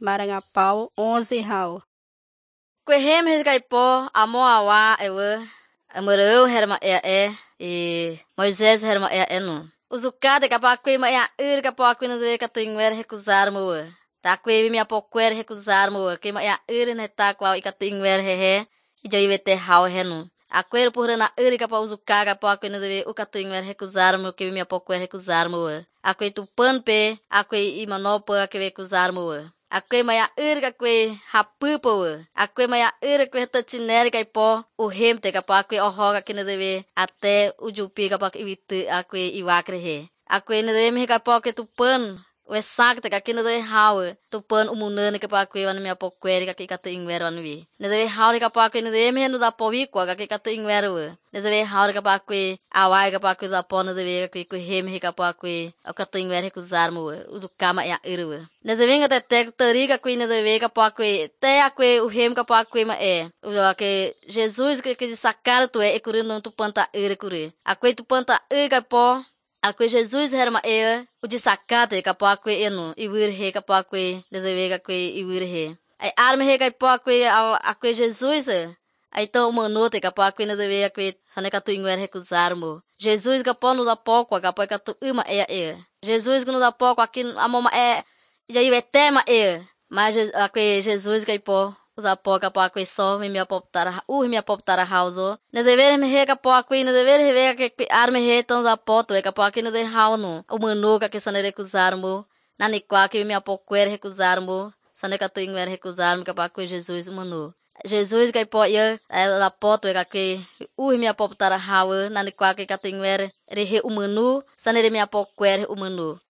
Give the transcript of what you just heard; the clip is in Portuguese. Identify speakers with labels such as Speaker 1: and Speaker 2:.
Speaker 1: Marangapau 11 hau.
Speaker 2: Quehem resgaipó, amor awa, ewe, amoreu herma e Moisés herma no. Uzucada capaqui ma capaqui nos ver catuinguer recusar moa. Taque minha poquer recusar moa, que ma neta qual e catuinguer hehe, e já ive ter hau renu. Aquero por na capa uzucaga capaqui nos ver o catuinguer recusar moa, que minha poquer recusar moa. Aqui tu panpe, aqui e manopa que recusar moa. Aqui maya que rapupo, aqui maya que tatinere que pó o remte que pá que orroga que não deve até o jupi que pá que evite aqui e vacre he. Aqui não deve me que pá que tu pan o exacto que aqui não deve hau tu pan o munane que pá que vai na minha poquere que aqui que tu inverno não vi. Não deve hau que pá que não deve me no da povico que aqui que tu inverno. Não deve hau que pá que awai que pá que da pó não deve que reme que pá que o que tu inverno que usar mo o do cama é irua. Nesse vinga até teriga que ainda deve que pá que até aqui o rem que pá que o que Jesus que de sacar tu é curando tu panta ire cure. Aqui tu panta que pó aqui Jesus herma o de sacate que pá que no e vir he que pá que deve que e vir he. Ai arme he que pá que aqui Jesus aí então manote que pá que não deve que saneca tu inguer recusar mo. Jesus que pó no da pouco que pá que tu ima Jesus que no da pouco aqui a mama já ive tema mas aqui Jesus que pó usa pouca pá que só me apoptar hauso não dever me rega pó aqui não dever ver que arme he tão da poto que pá que não de hau no o mano que saneca recusar mo na niqua que me apoquer recusar mo saneca tu inguer recusar mo que pá que Jesus mano Jesus que pó la poto que me apoptar hau na niqua que tu inguer rehe o mano saneca me apoquer o mano